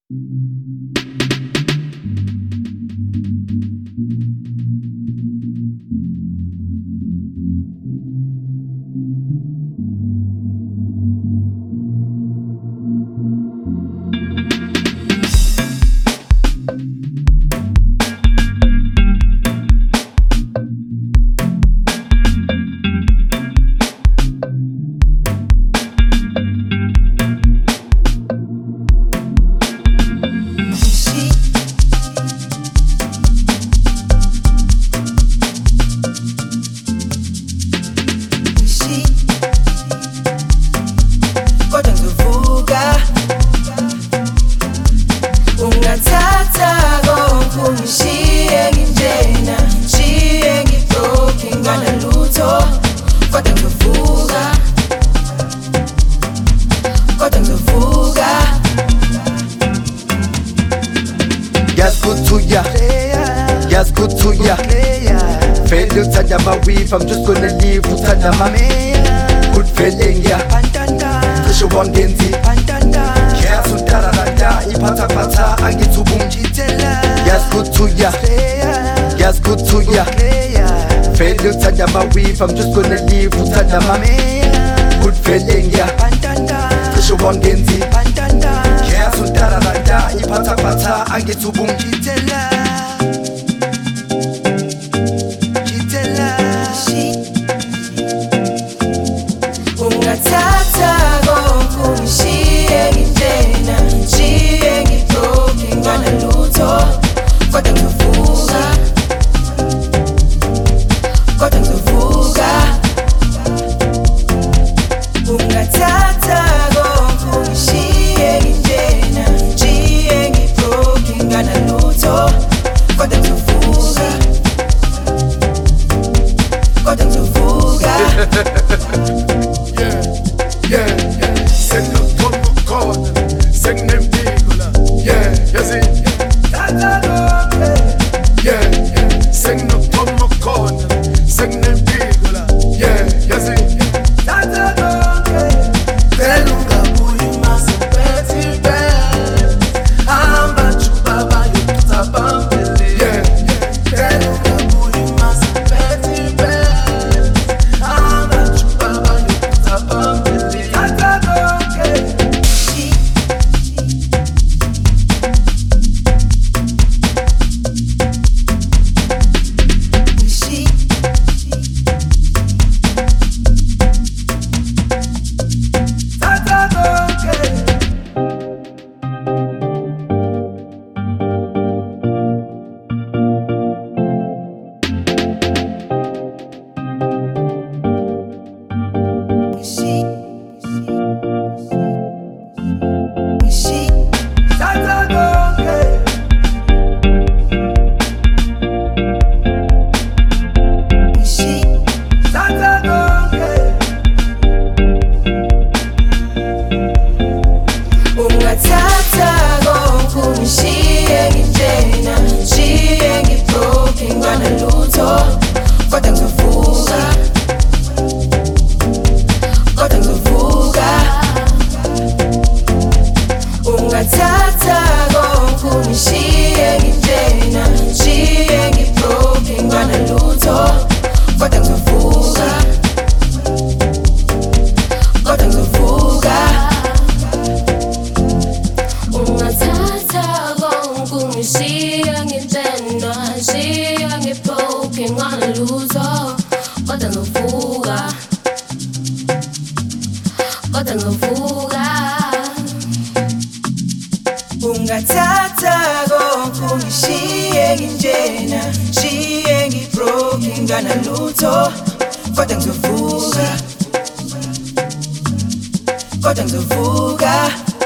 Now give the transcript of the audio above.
Yes, good to ya. Failure uthanda ama-weave, I'm just gonna leave. Uthanda good feeling, yeah. Cishe wangenzi Yes, utararanda iphathaphatha angithi ubungithela. Yes, good to ya. Yes, good to ya. Failure uthanda ama-weave, I'm just gonna leave. Uthanda good feeling, yeah. Cishe wangenzi Yes, utararanda iphathaphatha angithi ubungithela. Ungathatha konke ungishiye nginjena, ngishiye ngibroke nganalutho, kodwa ngizovuka, kodwa ngizovuka.